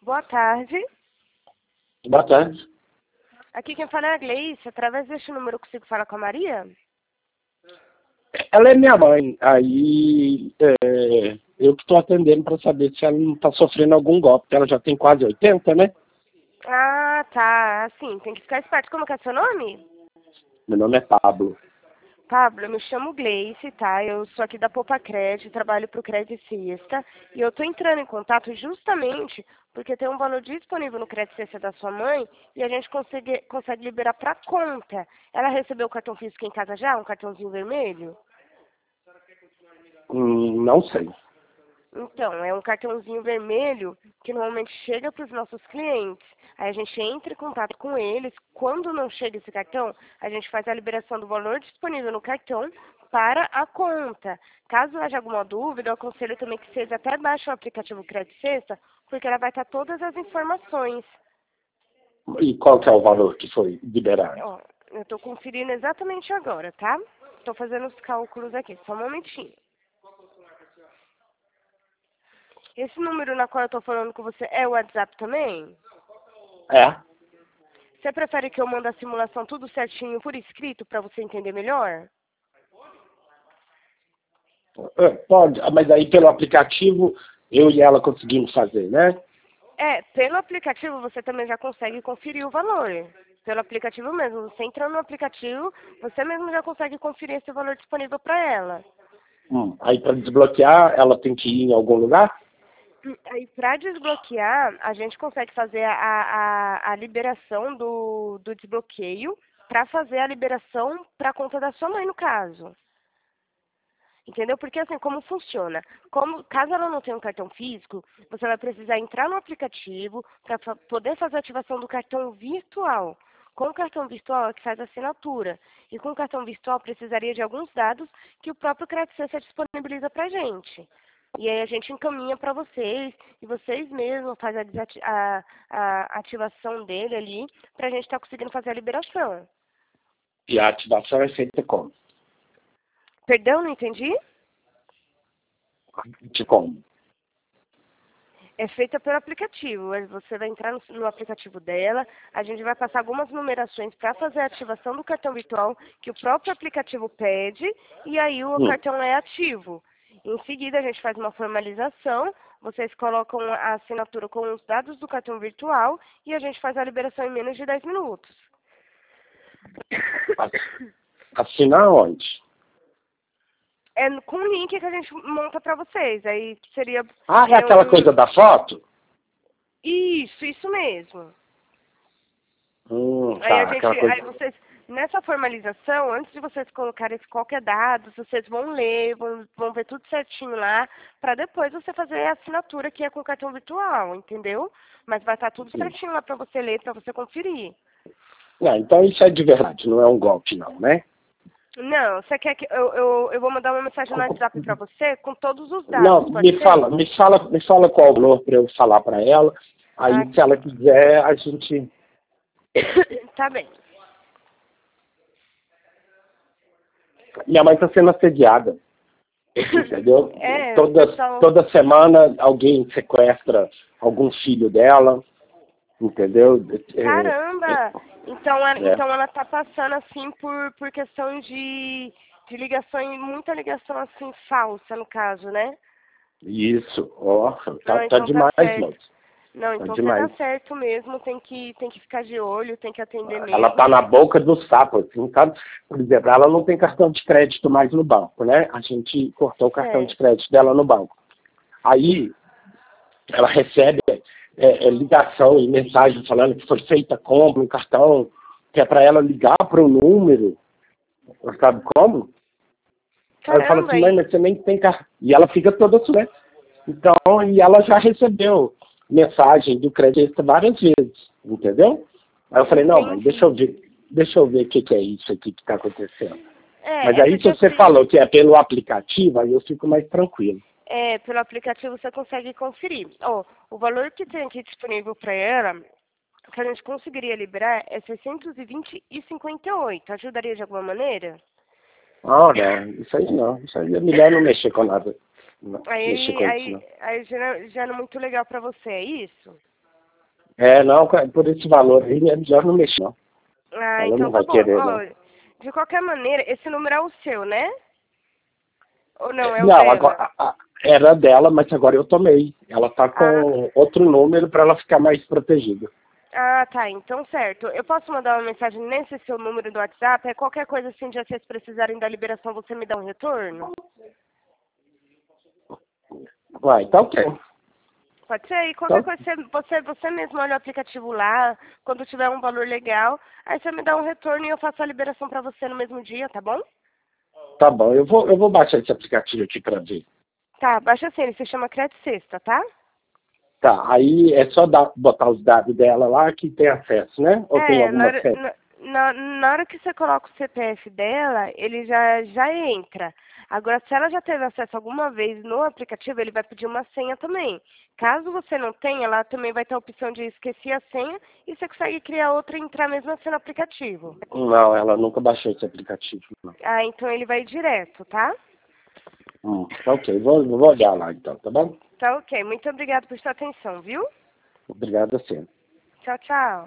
Boa tarde. Boa tarde. Aqui quem fala é a Gleice. Através deste número eu consigo falar com a Maria? Ela é minha mãe. Aí eu que estou atendendo para saber se ela não está sofrendo algum golpe, porque ela já tem quase 80, né? Ah, tá. Assim, tem que ficar esperto. Como que é seu nome? Meu nome é Pablo. Pablo, eu me chamo Gleice, tá? Eu sou aqui da Poupa Crédito, trabalho para o Crédito Sexta. E eu tô entrando em contato justamente porque tem um valor disponível no Crédito Sexta da sua mãe e a gente consegue liberar para conta. Ela recebeu o cartão físico em casa já? Um cartãozinho vermelho? Não sei. Então, é um cartãozinho vermelho que normalmente chega para os nossos clientes. Aí a gente entra em contato com eles. Quando não chega esse cartão, a gente faz a liberação do valor disponível no cartão para a conta. Caso haja alguma dúvida, eu aconselho também que vocês até baixem o aplicativo Crédito Sexta, porque ela vai estar todas as informações. E qual que é o valor que foi liberado? Ó, eu estou conferindo exatamente agora, tá? Estou fazendo os cálculos aqui, só um momentinho. Esse número na qual eu estou falando com você é o WhatsApp também? É? Você prefere que eu mande a simulação tudo certinho por escrito para você entender melhor? Pode, mas aí pelo aplicativo eu e ela conseguimos fazer, né? É, pelo aplicativo você também já consegue conferir o valor. Pelo aplicativo mesmo. Você entrando no aplicativo, você mesmo já consegue conferir esse valor disponível para ela. Aí para desbloquear, ela tem que ir em algum lugar? Aí, para desbloquear, a gente consegue fazer a liberação do desbloqueio para fazer a liberação para a conta da sua mãe, no caso. Entendeu? Porque assim, como funciona? Caso ela não tenha um cartão físico, você vai precisar entrar no aplicativo para poder fazer a ativação do cartão virtual. Com o cartão virtual é que faz a assinatura. E com o cartão virtual precisaria de alguns dados que o próprio Crédito Sexta disponibiliza para a gente. E aí a gente encaminha para vocês, e vocês mesmos fazem a ativação dele ali, para a gente estar conseguindo fazer a liberação. E a ativação é feita como? Perdão, não entendi? De como? É feita pelo aplicativo. Você vai entrar no aplicativo dela, a gente vai passar algumas numerações para fazer a ativação do cartão virtual que o próprio aplicativo pede, e aí o cartão é ativo. Em seguida, a gente faz uma formalização, vocês colocam a assinatura com os dados do cartão virtual e a gente faz a liberação em menos de 10 minutos. Assinar onde? É com o link que a gente monta para vocês. Aí seria... É aquela coisa da foto? Isso mesmo. Aí vocês, nessa formalização, antes de vocês colocarem qualquer dado, vocês vão ler, vão ver tudo certinho lá, para depois você fazer a assinatura que é com o cartão virtual, entendeu? Mas vai estar tudo certinho lá para você ler, para você conferir. Então isso é de verdade, não é um golpe não, né? Não, você quer que eu vou mandar uma mensagem no WhatsApp para você com todos os dados, Não, pode ser? me fala qual o valor para eu falar para ela. Aí se ela quiser, a gente... Tá bem. Minha mãe está sendo assediada, entendeu? Toda semana alguém sequestra algum filho dela, entendeu? Caramba! Então ela tá passando assim por questão de ligação, muita ligação assim falsa no caso, né? Isso, tá então demais, certo. moço. Não, então você tá certo mesmo, tem que ficar de olho, tem que atender mesmo. Ela tá na boca do sapo, assim, sabe? Por exemplo, ela não tem cartão de crédito mais no banco, né? A gente cortou o cartão de crédito dela no banco. Aí, ela recebe ligação e mensagem falando que foi feita compra, um cartão, que é para ela ligar para o número, sabe como? Aí eu falo assim, mãe, mas você nem tem cartão. E ela fica toda né? Então, e ela já recebeu mensagem do crédito várias vezes, entendeu? Aí eu falei, não, mãe, deixa eu ver o que é isso aqui que está acontecendo. Mas aí se você falou que é pelo aplicativo, aí eu fico mais tranquilo. Pelo aplicativo você consegue conferir. O valor que tem aqui disponível para ela, que a gente conseguiria liberar, é 620,58. Ajudaria de alguma maneira? Não, isso aí não. Isso aí é melhor não mexer com nada. Não, aí já não é muito legal para você, é isso? Não, por esse valor aí é melhor não mexer, não. Ah, Ela então não tá vai bom. querer, não. Ó, de qualquer maneira, esse número é o seu, né? Ou não, é o Não, dela? agora era dela, mas agora eu tomei. Ela tá Ah, com outro número para ela ficar mais protegida. ah, tá, então certo. Eu posso mandar uma mensagem nesse seu número do WhatsApp? É qualquer coisa assim, de vocês precisarem da liberação, você me dá um retorno? Vai, tá ok. Pode ser? E qualquer Então, coisa, você mesmo olha o aplicativo lá, quando tiver um valor legal, aí você me dá um retorno e eu faço a liberação pra você no mesmo dia, tá bom? tá bom, eu vou baixar esse aplicativo aqui para ver. Tá, baixa assim, ele se chama Crédito Sexta, tá? Tá, aí é só botar os dados dela lá que tem acesso, né? Ou tem É, alguma fé? na hora que você coloca o CPF dela, ele já entra. Agora, se ela já teve acesso alguma vez no aplicativo, ele vai pedir uma senha também. Caso você não tenha, ela também vai ter a opção de esquecer a senha e você consegue criar outra e entrar mesmo assim no aplicativo. Não, ela nunca baixou esse aplicativo, não. Ah, então ele vai direto, tá? Tá ok, vou olhar lá então, tá bom? Tá ok. Muito obrigada por sua atenção, viu? Obrigado a você. Tchau, tchau.